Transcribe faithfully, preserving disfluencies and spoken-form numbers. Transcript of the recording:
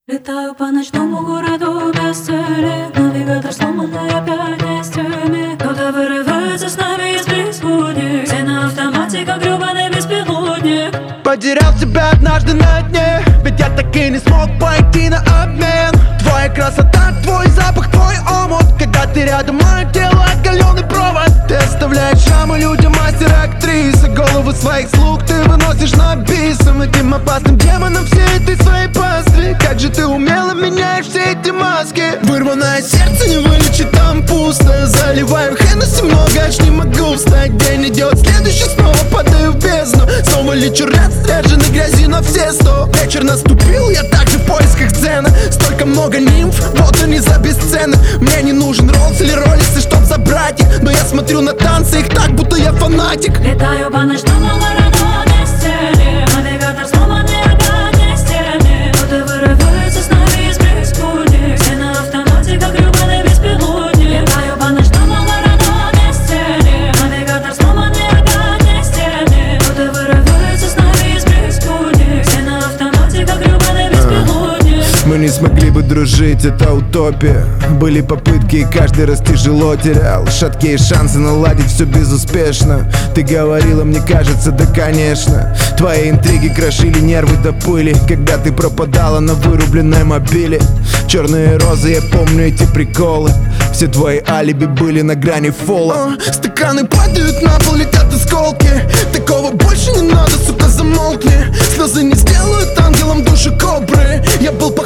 Летаю по ночному городу без цели. Навигатор сломанный, опять не с теми. Кто-то вырывается с нами из преисподней. Все на автомате, как гребаный беспилотник. Потерял тебя однажды на дне, ведь я так и не смог пойти на обмен. Твоя красота, твой запах, твой омут. Когда ты рядом, мое тело оголенный провод. Ты оставляешь шрамы людям, мастер, актриса. Голову своих слуг ты выносишь на бисом. Этим опасным демоном всей этой своей пастве. Как же ты умело меняешь все эти маски. Вырванное сердце не вылечит, там пусто. Заливаю Хеннесси много, аж не могу встать. День идет, следующий снова падаю в бездну. Снова лечу ряд стряженной грязи на все сто. Вечер наступил, я также в поисках цены. Столько много нимф, вот они за бесценны. Мне не нужен Роллс или Роллисы, чтоб забрать их. Но я смотрю на танцы их так, будто я фанатик. Летаю по ночному городу без цели. Навигатор сломанный, опять не с теми. Кто-то вырывается с нами из преисподней. Все на автомате, как гребаный беспилотник. Летаю по ночному городу без цели. Навигатор сломанный, опять не с теми. Кто-то вырывается с нами из преисподней. Все на автомате, как гребаный беспилотник. Мы не смогли бы дружить, это утопия. Были попытки, и каждый раз тяжело терял. Шаткие шансы наладить все безуспешно. Ты говорила, мне кажется, да конечно. Твои интриги крошили нервы до пыли, когда ты пропадала на вырубленной мобиле. Черные розы, я помню эти приколы. Все твои алиби были на грани фола. О, стаканы падают на пол, летят осколки. Такого больше не надо, сука, замолкни. Слезы не сделают ангелом души кобры. Я был